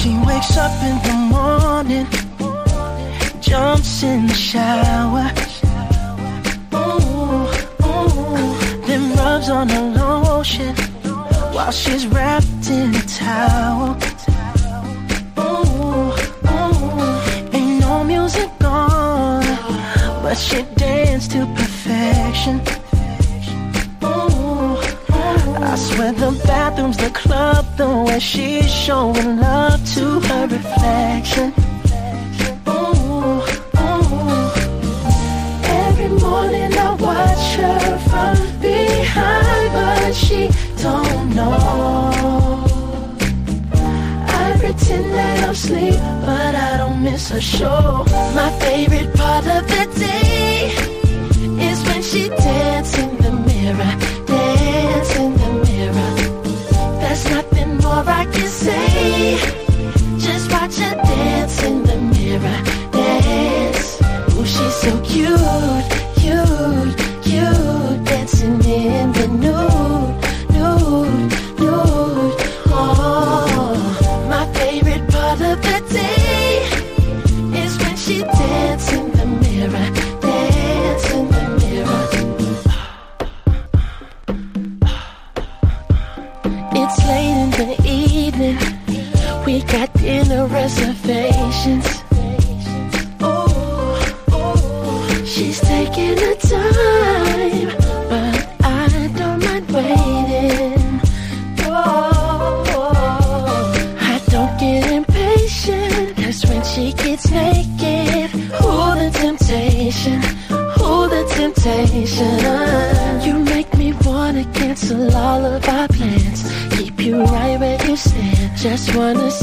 She wakes up in the morning, jumps in the shower, then rubs on her lotion while she's wrapped in a towel. Ain't no music on, but she danced to perfection. I swear the bathroom's the club, the way she's showing love to her reflection. Every morning I watch her from behind, but she don't know. I pretend that I'm asleep, but I don't miss her show. My favorite part of the day is when she dances in the mirror, dance in the mirror. There's nothing more I can say, just watch her dance in the mirror, dance. Ooh, she's so cute, cute, cute, dancing in the nude, nude, nude. Oh, my favorite part of the day is when she dances in the mirror, dance in the mirror. It's late in the evening, we got dinner reservations. She's taking her time, but I don't mind waiting. I don't get impatient, 'cause when she gets naked, ooh, the temptation, ooh, the temptation. You make me wanna cancel all of our plans, keep you right where you stand. Just wanna